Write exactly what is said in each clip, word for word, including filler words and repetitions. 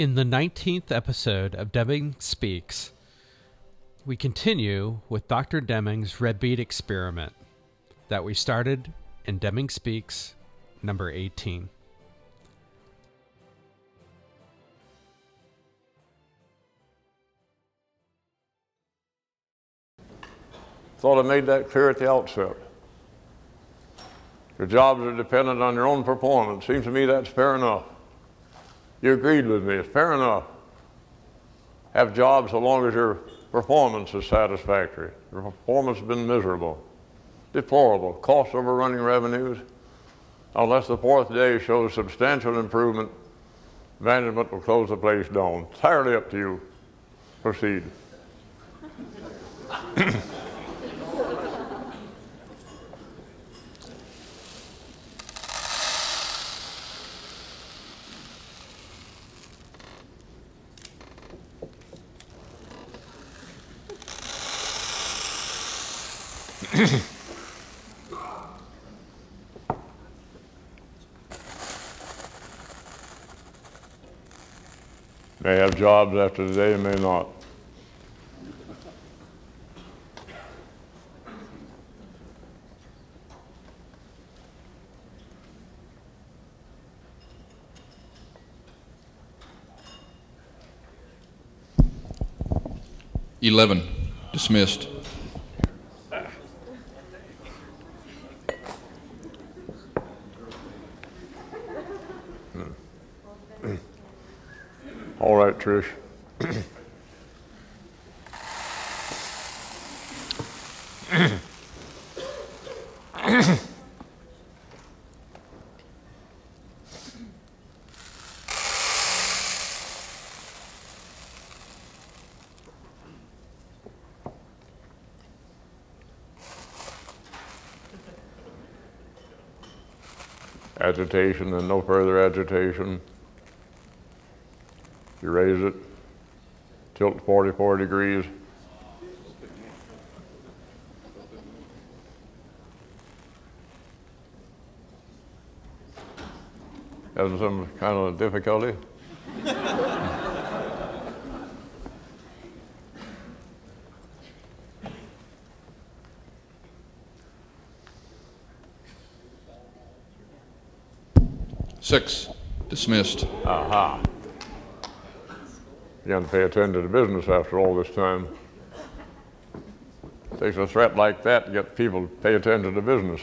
In the nineteenth episode of Deming Speaks, we continue with Doctor Deming's red bead experiment that we started in Deming Speaks number eighteen. Thought I made that clear at the outset. Your jobs are dependent on your own performance. Seems to me that's fair enough. You agreed with me, it's fair enough. Have jobs so long as your performance is satisfactory. Your performance has been miserable, deplorable, cost overrunning revenues. Unless the fourth day shows substantial improvement, management will close the place down. Entirely up to you. Proceed. May have jobs after today, may not. Eleven, dismissed. All right, Trish. Agitation and no further agitation. You raise it, tilt forty-four degrees. Having some kind of difficulty? Six, dismissed. Aha. You got to pay attention to the business after all this time. It takes a threat like that to get people to pay attention to the business.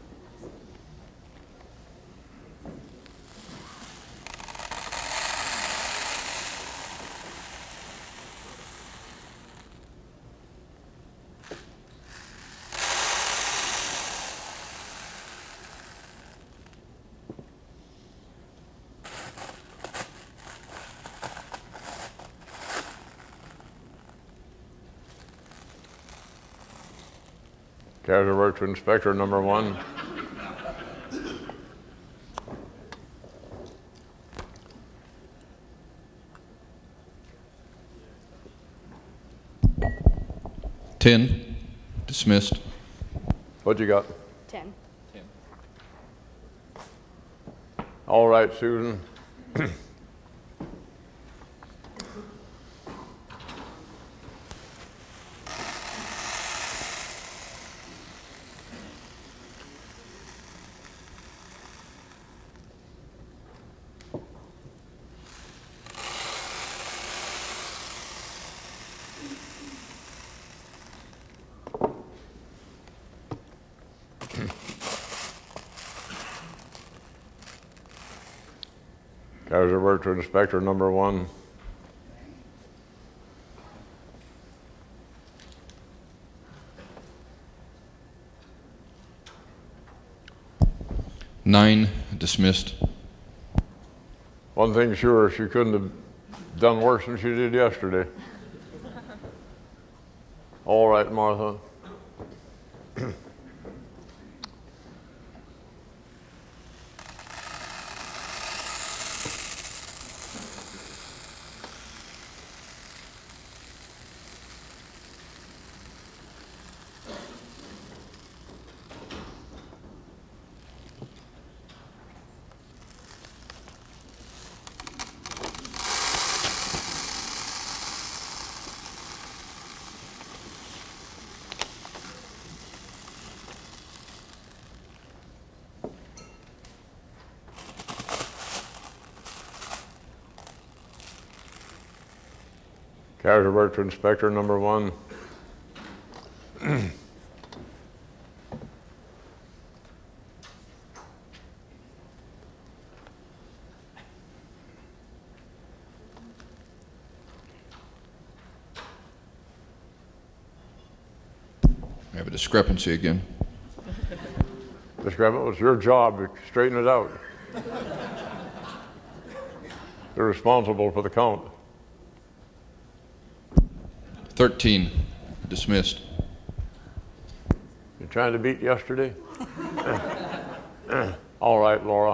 Casual Works Inspector number one. Ten, dismissed. What you got? Ten. Ten. All right, Susan. Casual Works Inspector number one. Nine, dismissed. One thing sure, she couldn't have done worse than she did yesterday. All right, Martha. Casual Work Inspector number one. We have a discrepancy again. Discrepancy, it's your job to straighten it out. You're responsible for the count. thirteen, dismissed. You trying to beat yesterday? All right, Laura.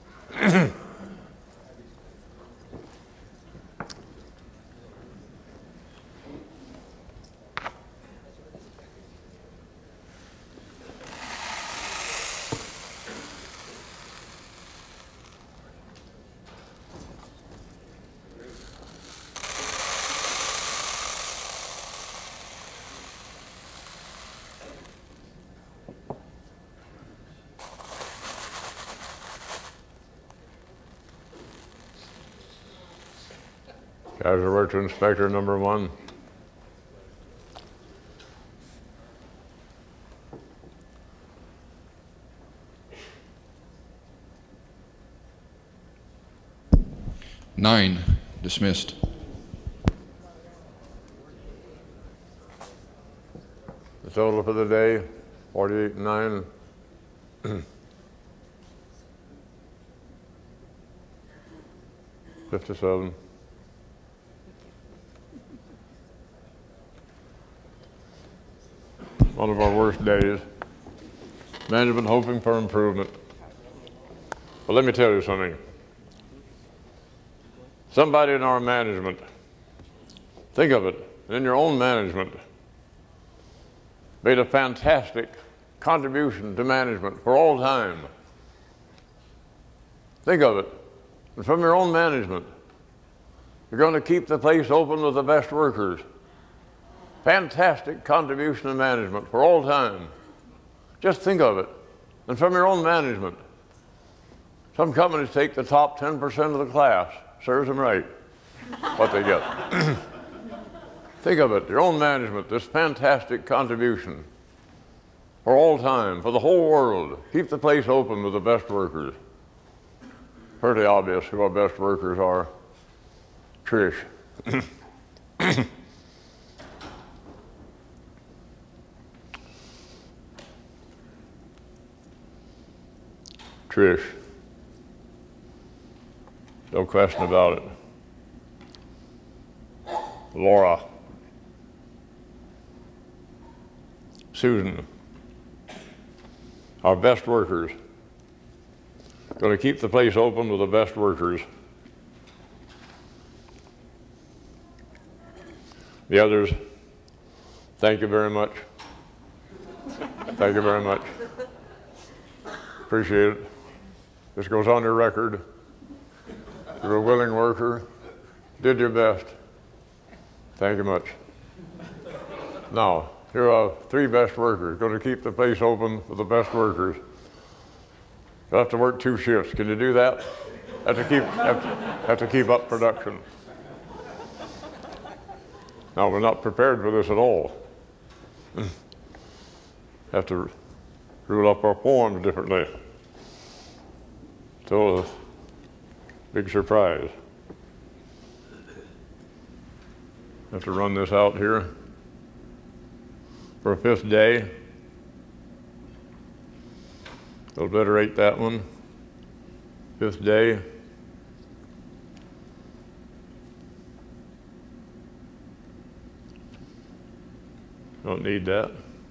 Casual Work Inspector number one. Nine, dismissed. The total for the day, forty-eight and nine. fifty-seven. One of our worst days. Management hoping for improvement. But let me tell you something. Somebody in our management, think of it, in your own management, made a fantastic contribution to management for all time. Think of it. And from your own management, you're going to keep the place open with the best workers. Fantastic contribution to management for all time. Just think of it. And from your own management. Some companies take the top ten percent of the class. Serves them right, what they get. Think of it, your own management, this fantastic contribution for all time, for the whole world. Keep the place open with the best workers. Pretty obvious who our best workers are. Trish. Trish. No question about it. Laura. Susan. Our best workers. Going to keep the place open with the best workers. The others, thank you very much. Thank you very much. Appreciate it. This goes on your record. You're a willing worker, did your best. Thank you much. Now, here are three best workers, going to keep the place open with the best workers. You'll have to work two shifts. Can you do that? Have to keep, have to, have to keep up production. Now, we're not prepared for this at all. Have to rule up our poems differently. So, a big surprise. Have to run this out here for a fifth day. Obliterate that one. Fifth day. Don't need that.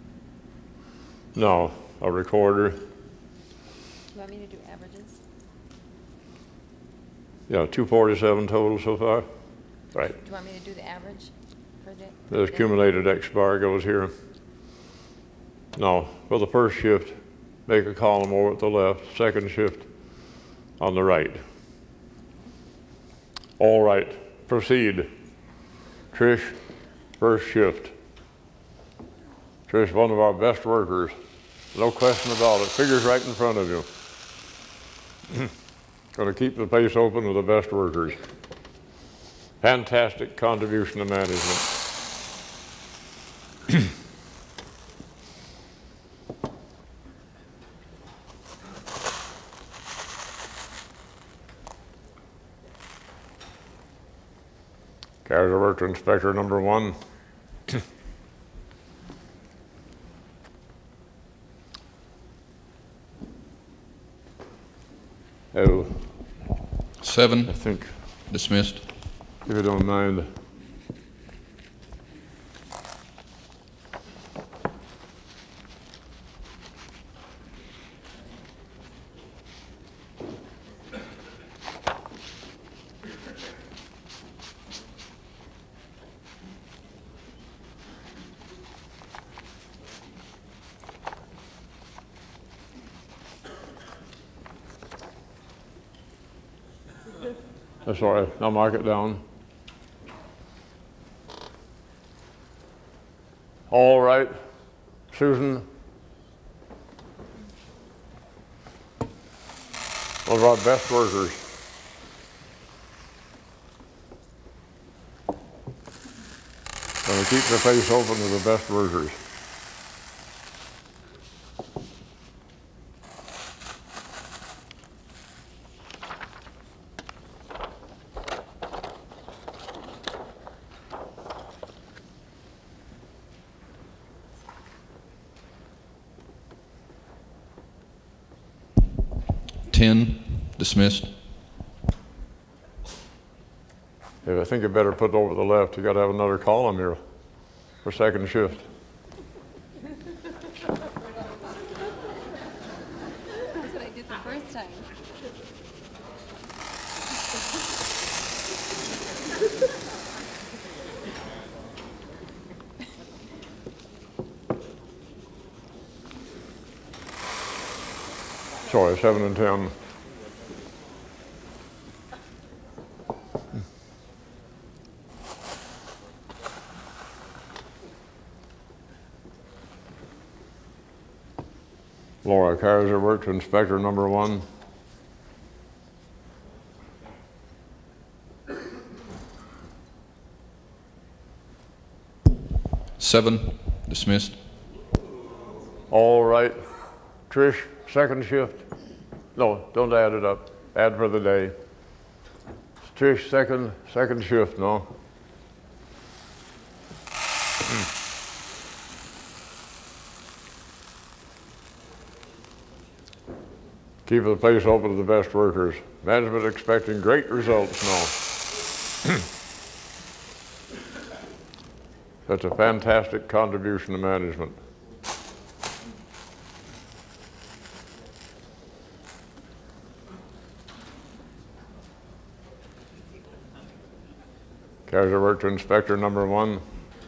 No, a recorder. Do you want me to do averages? Yeah, two forty-seven total so far. Right. Do you want me to do the average for the? The accumulated X bar goes here. No, for the first shift, make a column over at the left, second shift on the right. All right, proceed. Trish, first shift. Trish, one of our best workers. No question about it. Figures right in front of you. Going to keep the place open with the best workers. fantastic contribution to management. Carries over to Inspector Number One. Oh, Seven, I think, dismissed. if you don't mind, that's all right, I'll mark it down. All right, Susan. One of our best workers. And we keep the face open to the best workers. Ten, dismissed. Yeah, I think you better put it over the left. You got to have another column here for second shift. That's what I did the first time. Sorry, seven and ten. Laura carries her work to Inspector Number One. Seven, dismissed. All right, Trish, second shift. No, don't add it up. Add for the day. Trish, second, second shift, no? Keep the place open to the best workers. Management expecting great results, no? That's a fantastic contribution to management. Carries her work to Inspector Number One.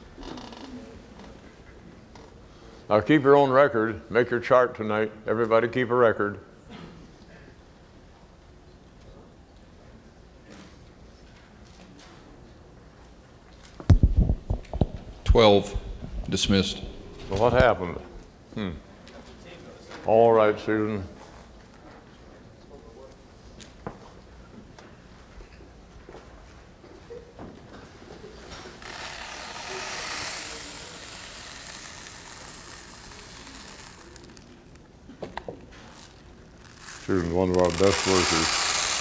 Now keep your own record. Make your chart tonight. Everybody keep a record. Twelve, dismissed. Well, what happened? Hmm. All right, Susan. Susan's one of our best workers.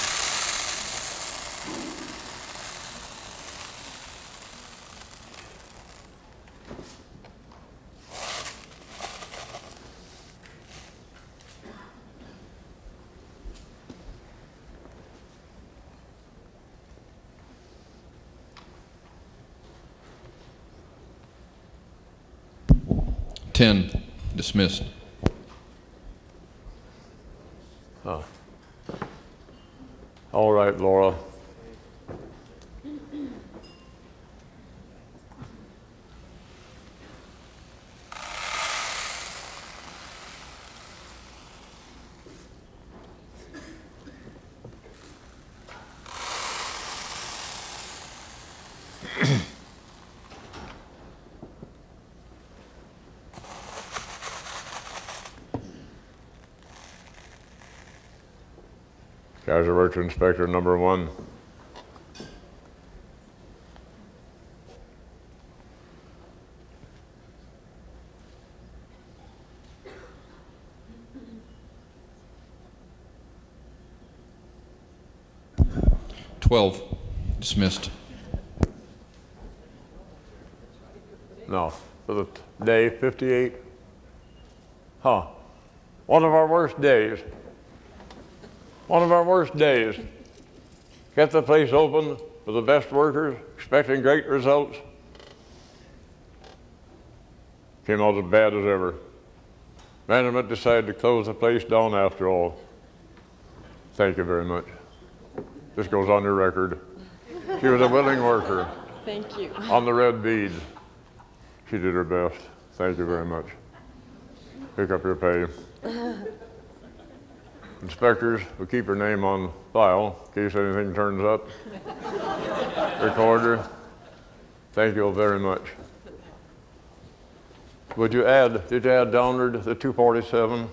Ten, dismissed. Huh. All right, Laura. Guys, are work to Inspector Number One. twelve, dismissed. No, for the day, fifty-eight. Huh. One of our worst days. One of our worst days. Kept the place open for the best workers, expecting great results. Came out as bad as ever. Management decided to close the place down after all. Thank you very much. This goes on your record. She was a willing worker. Thank you. On the red bead. She did her best. Thank you very much. Pick up your pay. Inspectors will keep her name on file in case anything turns up. Recorder, thank you all very much. Would you add, did you add downward the two forty-seven?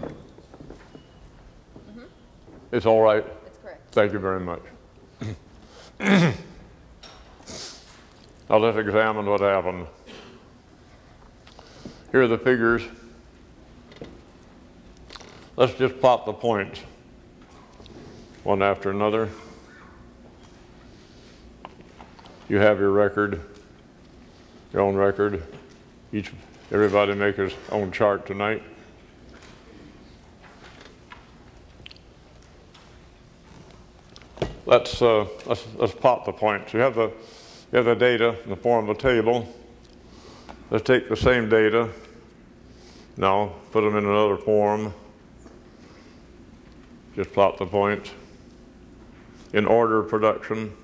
Mm-hmm. It's all right? That's correct. Thank you very much. Now let's examine what happened. Here are the figures. Let's just plot the points, one after another. You have your record, your own record. Each, everybody make his own chart tonight. Let's, uh, let's, let's plot the points. You have the, you have the data in the form of a table. Let's take the same data, now put them in another form. Just plot the points in order of production.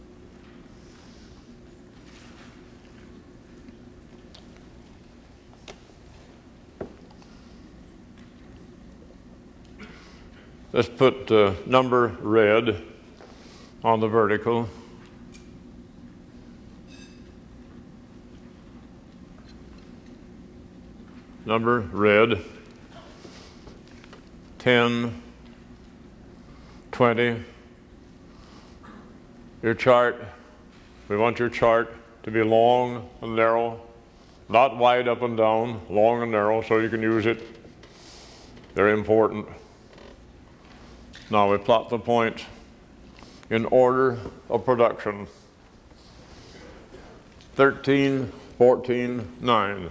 Let's put uh, number red on the vertical. Number red, ten, twenty. Your chart, we want your chart to be long and narrow, not wide up and down, long and narrow so you can use it. Very important. Now we plot the points in order of production. thirteen, fourteen, nine.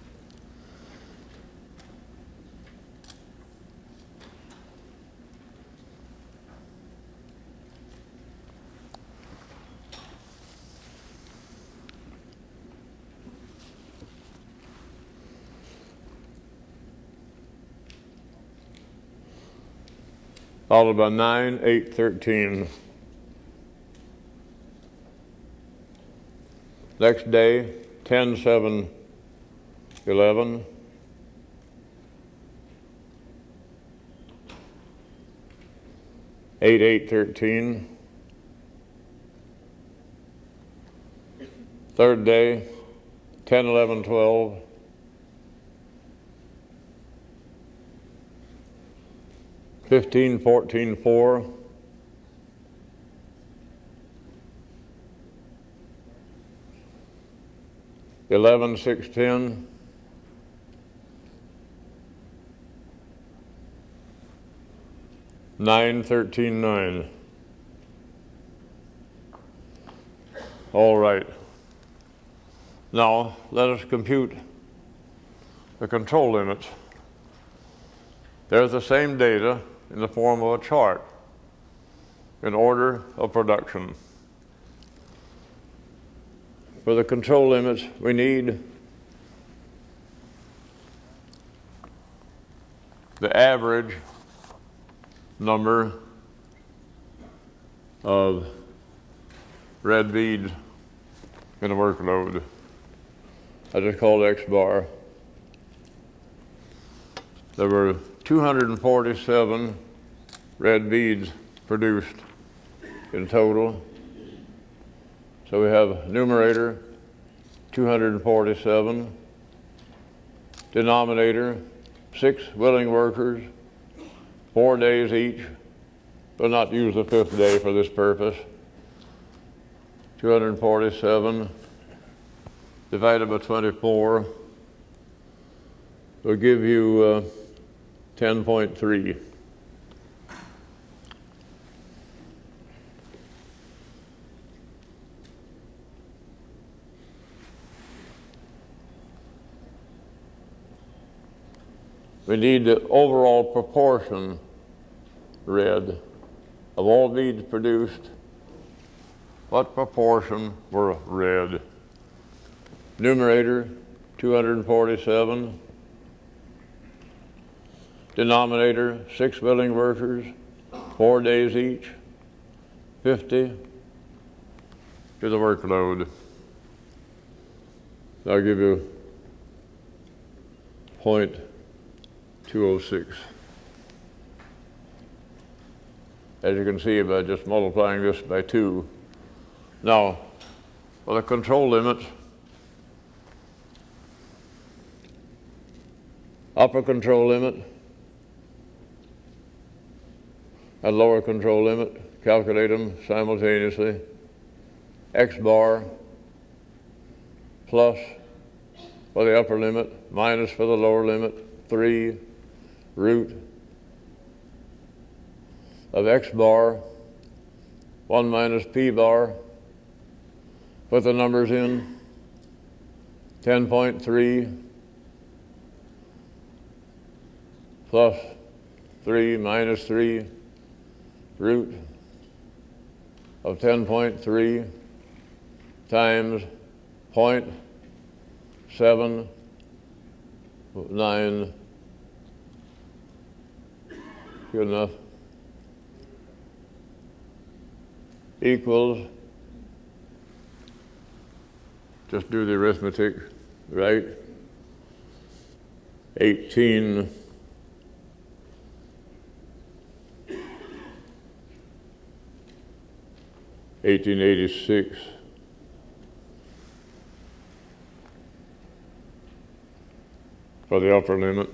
Followed by nine, eight, thirteen. Next day, ten, seven, eleven. eight, eight, thirteen. Third day, ten, eleven, twelve. fifteen, fourteen, four. eleven, six, ten. nine, thirteen, nine. All right. Now, let us compute the control limits. There's the same data in the form of a chart in order of production. For the control limits, we need the average number of red beads in a workload. I just call it X bar. There were two hundred forty-seven red beads produced in total. So we have numerator, two hundred forty-seven, denominator, six willing workers, four days each. We'll not use the fifth day for this purpose. two hundred forty-seven divided by twenty-four will give you uh, ten point three. We need the overall proportion read of all beads produced. What proportion were read? Numerator, two hundred forty-seven. Denominator, six willing workers, four days each, fifty to the workload. I'll give you point two oh six. As you can see by just multiplying this by two. Now, for the control limits, upper control limit and lower control limit, calculate them simultaneously. X bar plus for the upper limit, minus for the lower limit, three root of X bar, one minus P bar, put the numbers in, ten point three plus three minus three root of ten point three times point seven nine. Good enough. Equals, just do the arithmetic, right? eighteen eighteen eighty-six for the upper limit.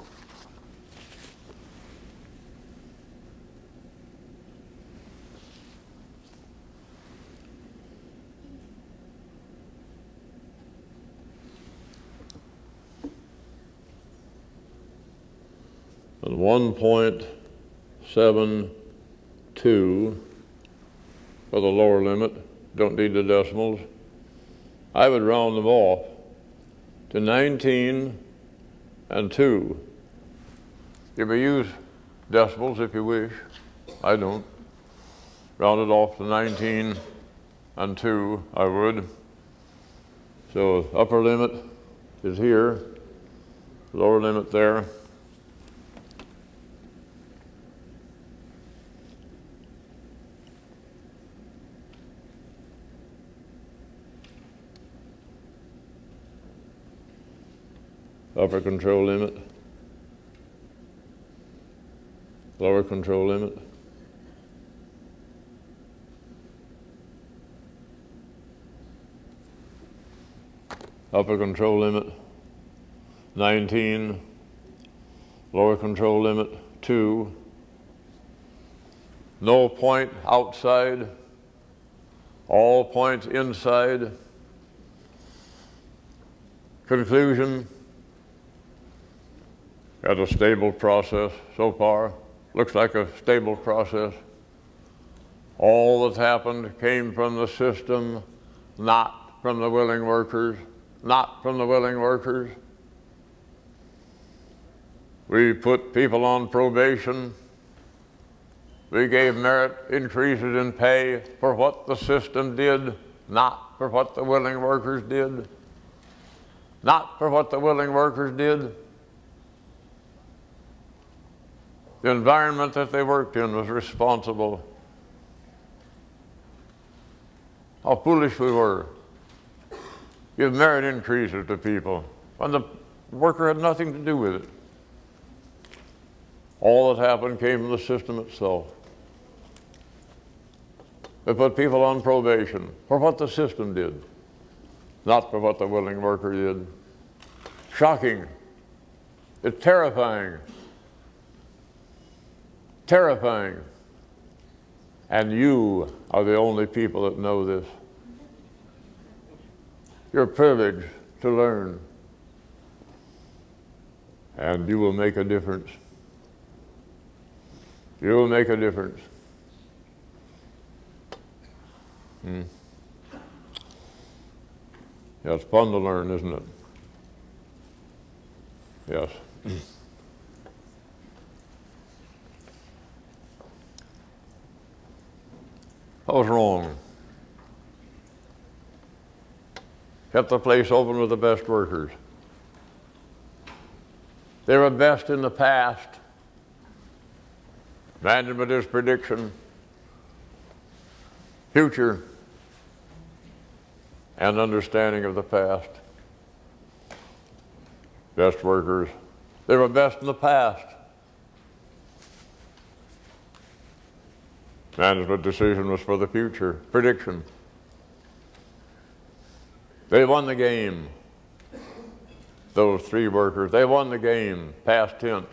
And one point seven two for the lower limit. Don't need the decimals. I would round them off to nineteen and two. You may use decimals if you wish. I don't. Round it off to nineteen and two, I would. So upper limit is here, lower limit there. Upper control limit, lower control limit. Upper control limit, nineteen. Lower control limit, two. No point outside, all points inside. Conclusion. Got a stable process so far. Looks like a stable process. All that's happened came from the system, not from the willing workers, not from the willing workers. We put people on probation. We gave merit increases in pay for what the system did, not for what the willing workers did. Not for what the willing workers did. The environment that they worked in was responsible. How foolish we were. Give merit increases to people when the worker had nothing to do with it. All that happened came from the system itself. They put people on probation for what the system did, not for what the willing worker did. Shocking. It's terrifying. Terrifying. And you are the only people that know this. You're privileged to learn. And you will make a difference. You will make a difference. Hmm. Yeah, it's fun to learn, isn't it? Yes. I was wrong. Kept the place open with the best workers. They were best in the past. Management is prediction, future, and understanding of the past. Best workers. They were best in the past. Management decision was for the future, prediction. They won the game. Those three workers, they won the game, past tense.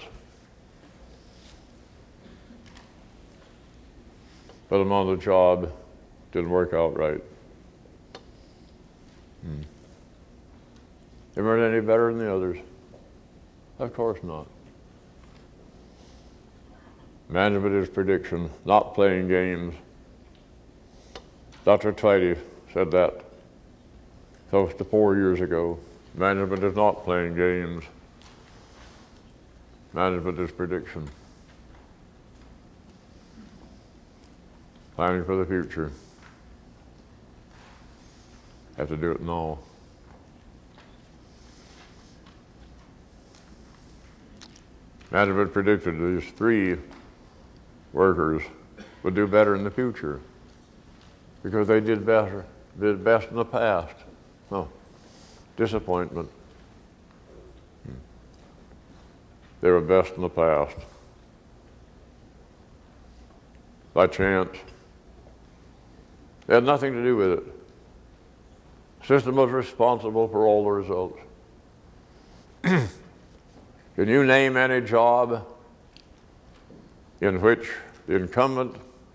Put them on the job, didn't work out right. Hmm. They weren't any better than the others. Of course not. Management is prediction, not playing games. Doctor Twitty said that close to four years ago. Management is not playing games. Management is prediction. Planning for the future. Have to do it now. Management predicted these three workers would do better in the future because they did better, did best in the past. No, disappointment. Hmm. They were best in the past. By chance. They had nothing to do with it. The system was responsible for all the results. Can you name any job in which the incumbent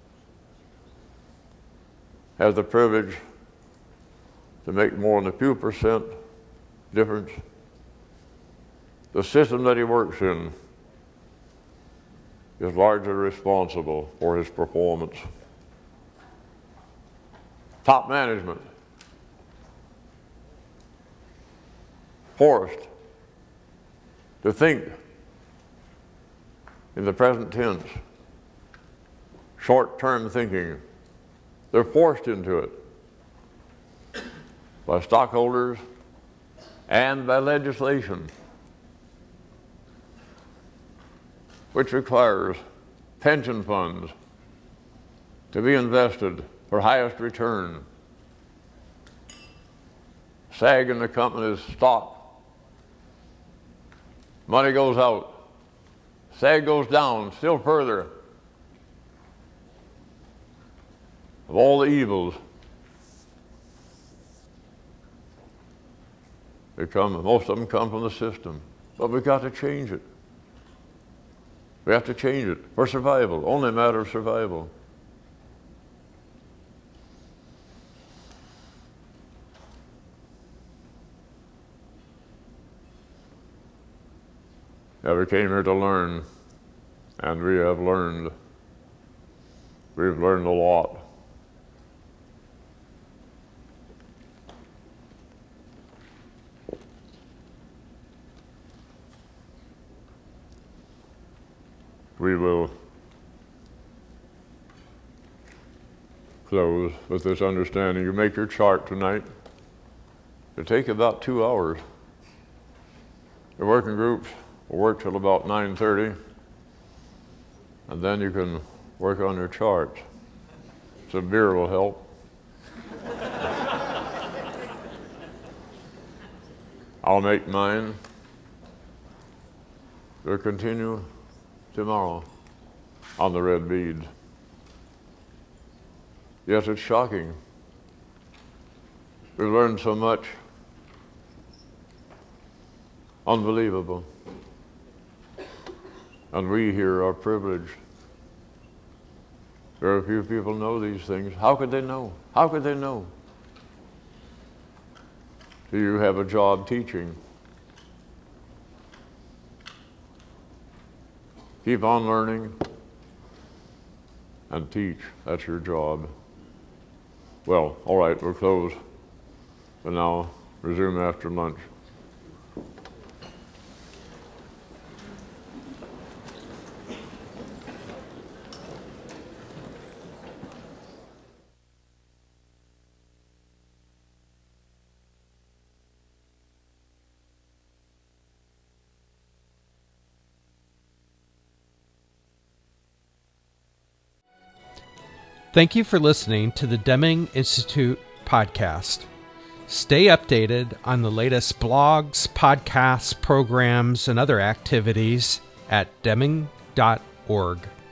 has the privilege to make more than a few percent difference? The system that he works in is largely responsible for his performance. Top management, forced to think in the present tense, short-term thinking. They're forced into it by stockholders and by legislation, which requires pension funds to be invested for highest return. Sag in the company's stock. Money goes out. Sag goes down still further. Of all the evils, they come, most of them come from the system. But we've got to change it. We have to change it for survival, only a matter of survival. Yeah, we came here to learn, and we have learned. We've learned a lot. We will close with this understanding. You make your chart tonight. It'll take about two hours. The working groups will work till about nine thirty, and then you can work on your charts. Some beer will help. I'll make mine. We'll continue tomorrow on the red beads. Yes, it's shocking. We've learned so much. Unbelievable. And we here are privileged. Very few people know these things. How could they know? How could they know? Do you have a job teaching? Keep on learning and teach. That's your job. Well, all right, we'll close. But now resume after lunch. Thank you for listening to the Deming Institute podcast. Stay updated on the latest blogs, podcasts, programs, and other activities at deming dot org.